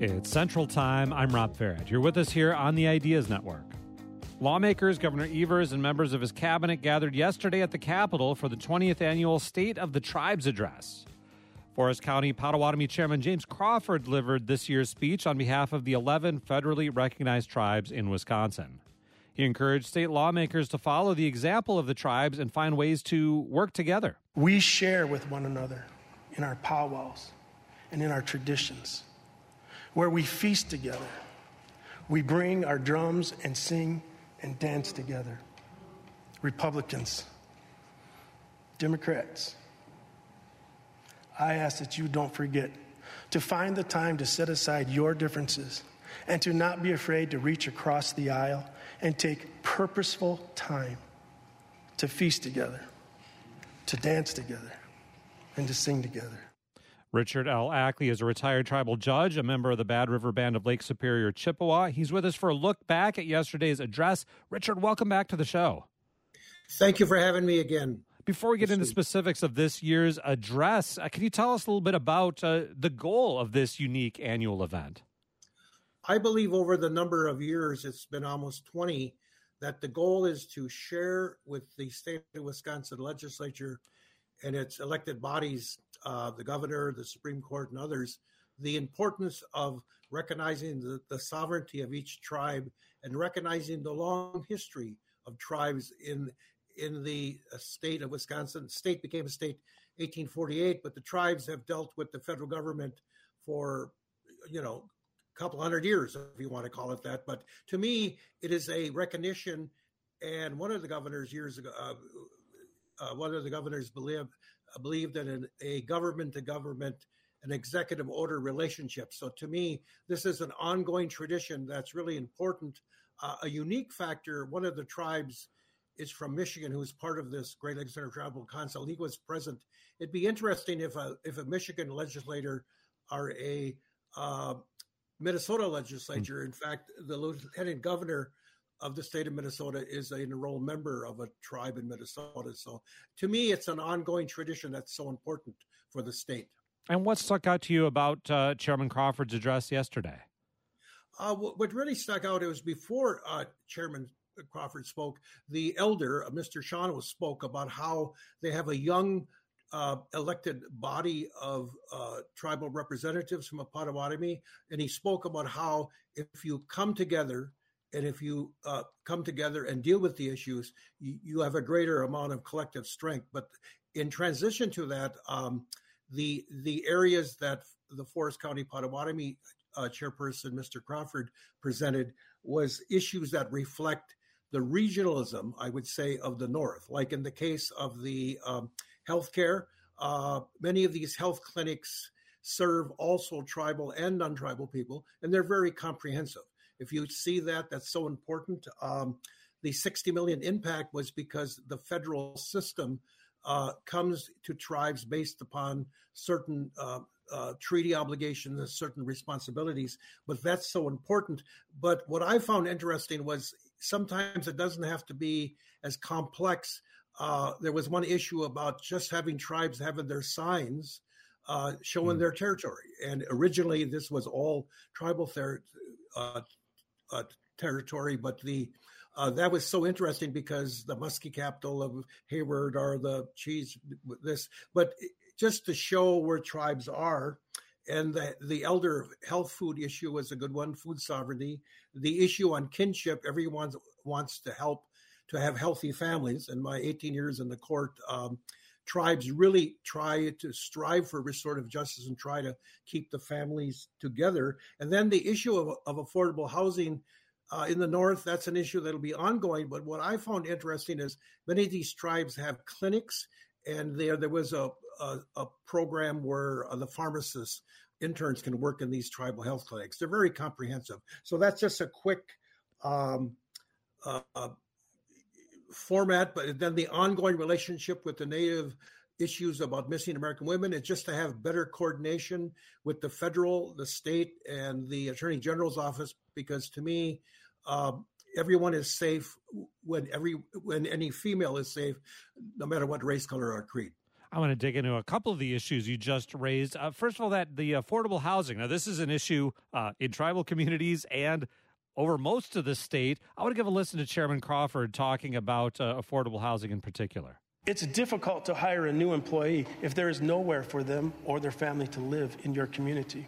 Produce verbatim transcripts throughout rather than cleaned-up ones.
It's Central Time. I'm Rob Farrett. You're with us here on the Ideas Network. Lawmakers, Governor Evers, and members of his cabinet gathered yesterday at the Capitol for the twentieth annual State of the Tribes Address. Forest County Potawatomi Chairman James Crawford delivered this year's speech on behalf of the eleven federally recognized tribes in Wisconsin. He encouraged state lawmakers to follow the example of the tribes and find ways to work together. We share with one another in our powwows and in our traditions, where we feast together. We bring our drums and sing and dance together. Republicans, Democrats, I ask that you don't forget to find the time to set aside your differences and to not be afraid to reach across the aisle and take purposeful time to feast together, to dance together, and to sing together. Richard L. Ackley is a retired tribal judge, a member of the Bad River Band of Lake Superior, Chippewa. He's with us for a look back at yesterday's address. Richard, welcome back to the show. Thank you for having me again. Before we get into specifics of this year's address, uh, can you tell us a little bit about uh, the goal of this unique annual event? I believe over the number of years, it's been almost twenty, that the goal is to share with the state of Wisconsin legislature and its elected bodies, uh, the governor, the Supreme Court, and others, the importance of recognizing the, the sovereignty of each tribe and recognizing the long history of tribes in in the state of Wisconsin. The state became a state eighteen forty-eight, but the tribes have dealt with the federal government for, you know, a couple hundred years, if you want to call it that. But to me, it is a recognition. And one of the governors years ago, uh, uh, one of the governors believed, uh, believed in a government to government, an executive order relationship. So to me, this is an ongoing tradition that's really important. Uh, a unique factor, one of the tribes is from Michigan, who is part of this Great Lakes Intertribal Council. He was present. It'd be interesting if a if a Michigan legislator or a uh, Minnesota legislature, mm-hmm. in fact, the lieutenant governor of the state of Minnesota is an enrolled member of a tribe in Minnesota. So to me, it's an ongoing tradition that's so important for the state. And what stuck out to you about uh, Chairman Crawford's address yesterday? Uh, what really stuck out, it was before uh, Chairman Crawford spoke, the elder, uh, Mister Shawano, spoke about how they have a young uh, elected body of uh, tribal representatives from a Potawatomi, and he spoke about how if you come together and if you uh, come together and deal with the issues, you, you have a greater amount of collective strength. But in transition to that, um, the the areas that the Forest County Potawatomi uh, chairperson, Mister Crawford, presented was issues that reflect the regionalism, I would say, of the North. Like in the case of the um, healthcare, uh, many of these health clinics serve also tribal and non-tribal people, and they're very comprehensive. If you see that, that's so important. Um, the sixty million impact was because the federal system uh, comes to tribes based upon certain uh, uh, treaty obligations, certain responsibilities, but that's so important. But what I found interesting was sometimes it doesn't have to be as complex. Uh, there was one issue about just having tribes having their signs uh, showing mm. their territory. And originally this was all tribal ter- uh, uh, territory, but the uh, that was so interesting because the Muskie capital of Hayward or the cheese, this, but just to show where tribes are. And the, the elder health food issue was a good one, food sovereignty. The issue on kinship, everyone wants to help to have healthy families. In my eighteen years in the court, um, tribes really try to strive for restorative justice and try to keep the families together. And then the issue of, of affordable housing uh, in the North, that's an issue that'll be ongoing. But what I found interesting is many of these tribes have clinics. And there, there was a, a, a program where uh, the pharmacists, interns can work in these tribal health clinics. They're very comprehensive. So that's just a quick um, uh, uh, format. But then the ongoing relationship with the Native issues about missing American women is just to have better coordination with the federal, the state, and the Attorney General's office. Because to me, uh, everyone is safe when every when any female is safe, no matter what race, color, or creed. I want to dig into a couple of the issues you just raised. Uh, first of all, that the affordable housing. Now, this is an issue uh, in tribal communities and over most of the state. I want to give a listen to Chairman Crawford talking about uh, affordable housing in particular. It's difficult to hire a new employee if there is nowhere for them or their family to live in your community.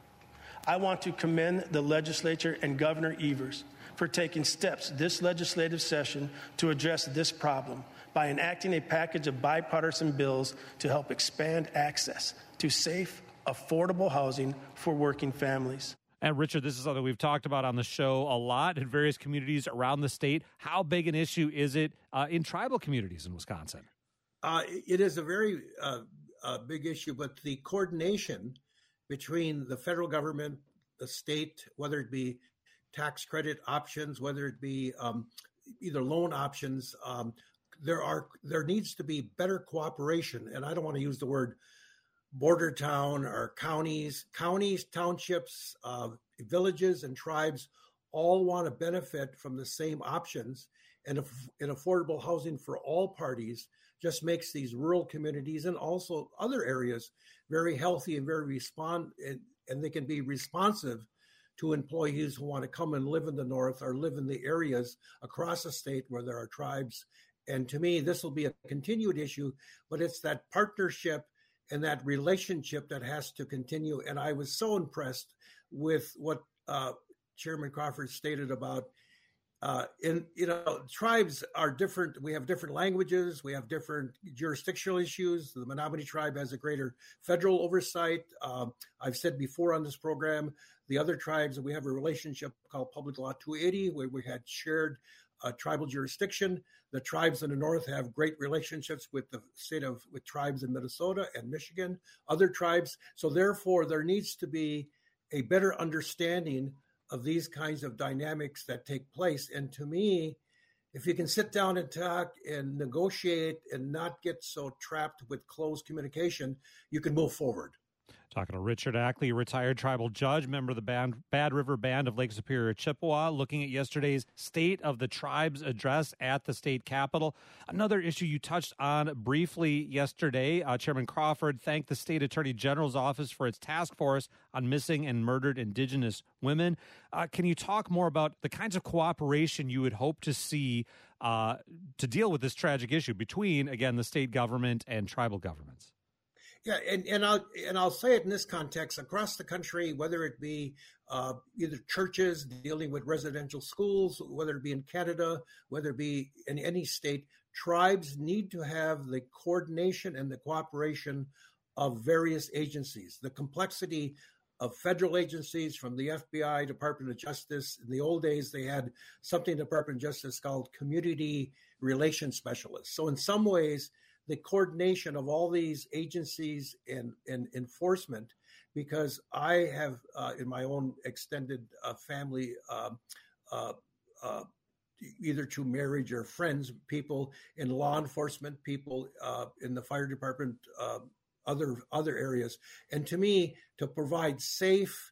I want to commend the legislature and Governor Evers for taking steps this legislative session to address this problem by enacting a package of bipartisan bills to help expand access to safe, affordable housing for working families. And Richard, this is something we've talked about on the show a lot in various communities around the state. How big an issue is it uh, in tribal communities in Wisconsin? Uh, it is a very uh, uh, big issue, but the coordination between the federal government, the state, whether it be tax credit options, whether it be um, either loan options, um, there are there needs to be better cooperation. And I don't want to use the word border town or counties, counties, townships, uh, villages, and tribes all want to benefit from the same options. And if, and affordable housing for all parties just makes these rural communities and also other areas very healthy and very respond, and, and they can be responsive to employees who want to come and live in the north or live in the areas across the state where there are tribes. And to me, this will be a continued issue, but it's that partnership and that relationship that has to continue. And I was so impressed with what uh, Chairman Crawford stated about, uh, in you know, tribes are different. We have different languages. We have different jurisdictional issues. The Menominee tribe has a greater federal oversight. Um, I've said before on this program, the other tribes, we have a relationship called Public Law two eighty, where we had shared uh, tribal jurisdiction. The tribes in the north have great relationships with the state of, with tribes in Minnesota and Michigan, other tribes. So therefore, there needs to be a better understanding of these kinds of dynamics that take place. And to me, if you can sit down and talk and negotiate and not get so trapped with closed communication, you can move forward. Talking to Richard Ackley, a retired tribal judge, member of the Band, Bad River Band of Lake Superior, Chippewa, looking at yesterday's State of the Tribes address at the state capitol. Another issue you touched on briefly yesterday, uh, Chairman Crawford thanked the state attorney general's office for its task force on missing and murdered Indigenous women. Uh, can you talk more about the kinds of cooperation you would hope to see uh, to deal with this tragic issue between, again, the state government and tribal governments? Yeah, and, and I'll and I'll say it in this context across the country, whether it be uh, either churches dealing with residential schools, whether it be in Canada, whether it be in any state, tribes need to have the coordination and the cooperation of various agencies. The complexity of federal agencies, from the F B I, Department of Justice. In the old days, they had something in the Department of Justice called community relations specialists. So in some ways, the coordination of all these agencies and, and enforcement, because I have uh, in my own extended uh, family, uh, uh, uh, either through marriage or friends, people in law enforcement, people uh, in the fire department, uh, other other areas. And to me, to provide safe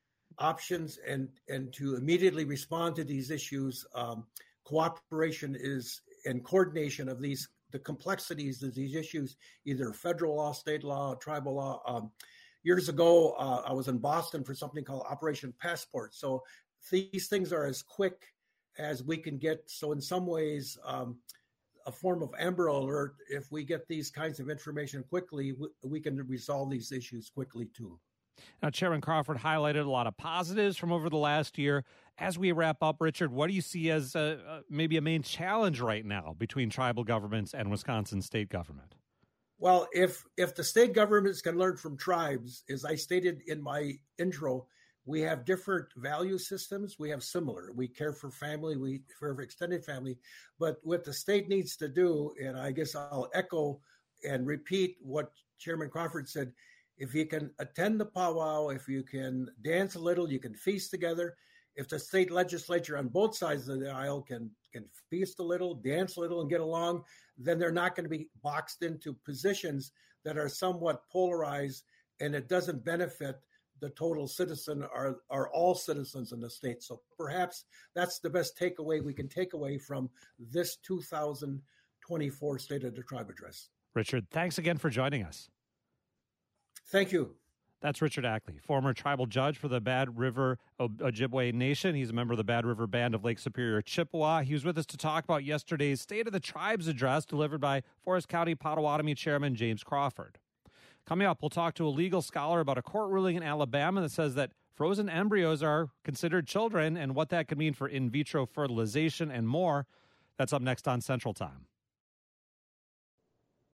options and, and to immediately respond to these issues, um, cooperation is and coordination of these the complexities of these issues, either federal law, state law, tribal law. Um, years ago, uh, I was in Boston for something called Operation Passport. So these things are as quick as we can get. So in some ways, um, a form of Amber Alert, if we get these kinds of information quickly, we, we can resolve these issues quickly too. Now, Chairman Crawford highlighted a lot of positives from over the last year. As we wrap up, Richard, what do you see as uh, uh, maybe a main challenge right now between tribal governments and Wisconsin state government? Well, if if the state governments can learn from tribes, as I stated in my intro, we have different value systems. We have similar. We care for family. We care for extended family. But what the state needs to do, and I guess I'll echo and repeat what Chairman Crawford said, if you can attend the powwow, if you can dance a little, you can feast together. If the state legislature on both sides of the aisle can can feast a little, dance a little, and get along, then they're not going to be boxed into positions that are somewhat polarized, and it doesn't benefit the total citizen or, or all citizens in the state. So perhaps that's the best takeaway we can take away from this two thousand twenty-four State of the Tribe Address. Richard, thanks again for joining us. Thank you. That's Richard Ackley, former tribal judge for the Bad River Ojibwe Nation. He's a member of the Bad River Band of Lake Superior, Chippewa. He was with us to talk about yesterday's State of the Tribes address delivered by Forest County Potawatomi Chairman James Crawford. Coming up, we'll talk to a legal scholar about a court ruling in Alabama that says that frozen embryos are considered children and what that could mean for in vitro fertilization and more. That's up next on Central Time.